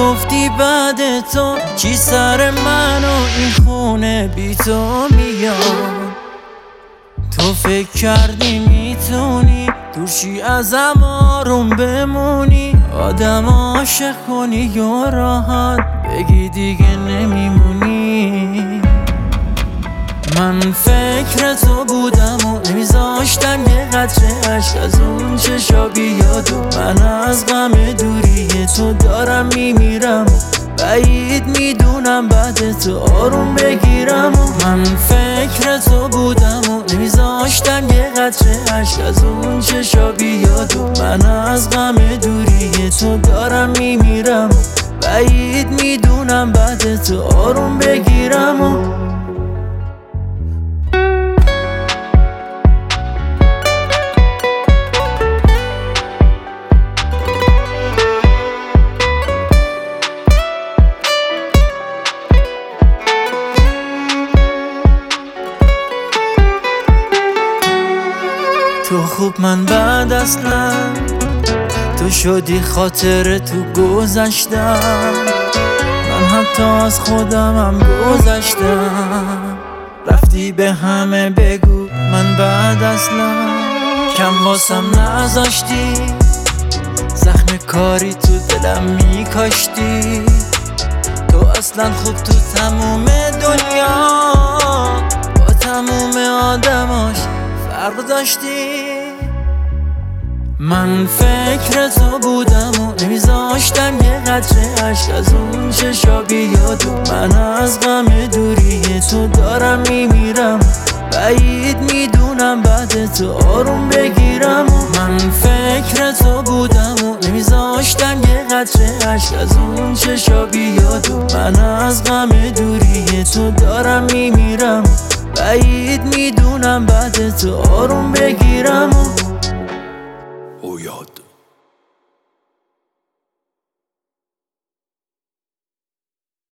گفتی بعد تو چی سر من و این خونه بی تو میاد. تو فکر کردی میتونی دورشی ازم آروم بمونی، آدم عاشق کنی یا راحت بگی دیگه نمیمونی. من فکر تو بودم و نمیذاشتم یه قطره عشق از اون چشا بیاد و من از غم دوری تو دارم میمیرم. بعید میدونم بعد تو آروم بگیرم و من فکر تو بودم و نمیذاشتم یه قطره عشق از اون چشا بیاد و من از غم دوری تو دارم میمیرم. بعید میدونم بعد تو آروم بگیرم و تو خوب من بعد اصلا تو شدی خاطر تو گذشتم. من حتی از خودمم گذشتم. رفتی به همه بگو من بعد اصلا کم واسم نذاشتی. زخم کاری تو دلم میکاشتی. تو اصلا خوب تو تموم دنیا با تموم آدماش فرق داشتی. من فکر تو بودم و نمیذاشتم یه قطره عشق از اون چشا بیاد و من از غم دوری تو دارم میمیرم. بعید میدونم بعد تو آروم بگیرم و من فکر تو بودم و نمیذاشتم یه قطره عشق از اون چشا بیاد و من از غم دوری تو دارم میمیرم. بعید میدونم بعد تو آروم بگیرم و یاد